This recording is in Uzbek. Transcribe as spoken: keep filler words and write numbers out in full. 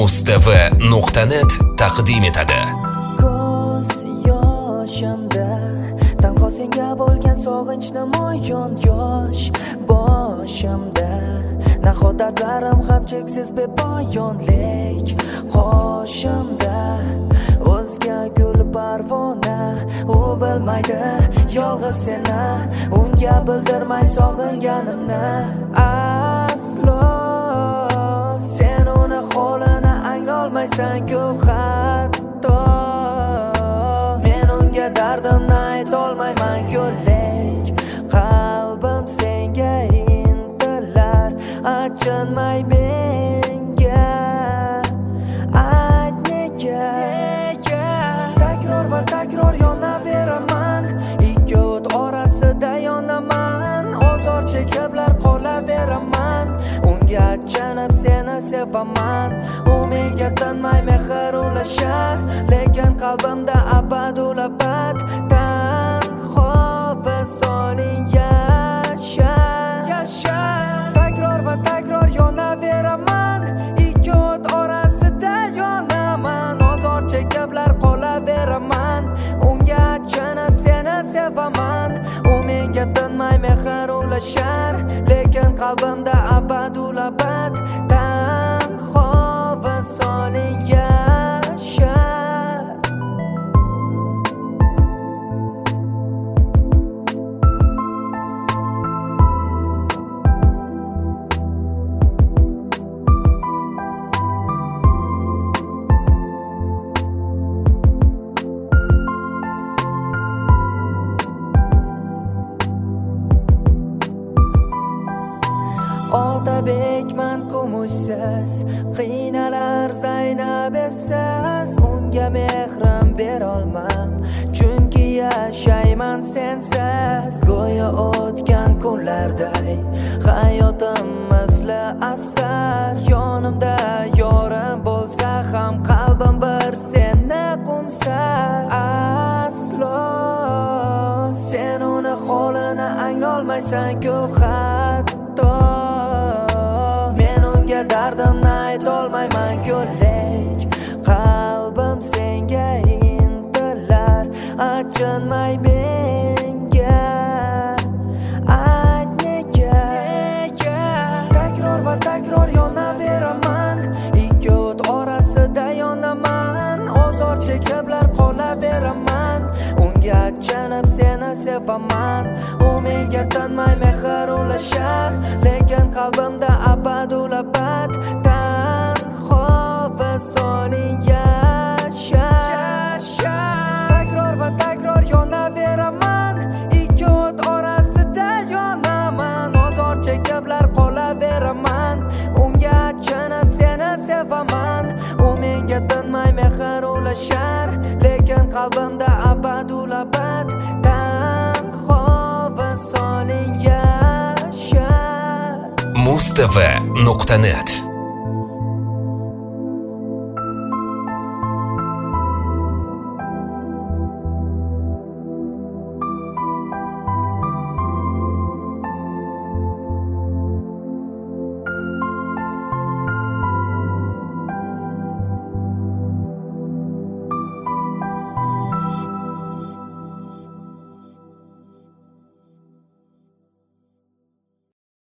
mustv nuqta net taqdim etadi. Ko'z yoshimda tanho senga bo'lgan sog'inch namoyon yosh boshimda nahot dardlarim ham cheksiz bepoyonlik qoshimda o'zga gul parvona u bilmaydi yolg'iz seni unga bildirmay sog'inganimni aslo sen uni holini anglolmaysan-ku hatto men unga dardimni aytolmayman-ku lek qalbim senga intilar achinmay menga ayt nega takror va takror yonaveraman ikki o't orasida yonaman ozor chekiblar qolaveraman unga achinib seni sevaman u menga tinmay mehr ulashar lekin qalbimda abadul abad tanho visoling yashar takror va takror yonaveraman ikki o't orasida yonaman ozor chekiblar qolaveraman unga achinib seni sevaman u menga tinmay mehr ulashar lekin qalbimda abadul abad tanho visoling yashar Otabekman kumushsiz qiynalar Zaynab esiz unga mehrim berolmam chunki yashayman sensiz go'yo o'tgan kunlarday hayotim misli asar yonimda yorim bo'lsa ham qalbim bir seni qo'msar aslo sen uni holini anglolmaysan-ku hatto dardimni aytolmayman-ku lek qalbim senga intilar achinmay menga ayt nega takror va takror yonaveraman ikki o't orasida yonaman ozor chekiblar qolaveraman unga achinib seni sevaman u menga tinmay mehr ulashar lekin qalbimda abadul abad tanho visoling yashar takror va takror yonaveraman ikki o't orasida yonaman ozor chekiblar qolaveraman unga achinib seni sevaman u menga tinmay mehr ulashar lekin qalbimda abadul abad tanho visoling yashar mustv nuqta net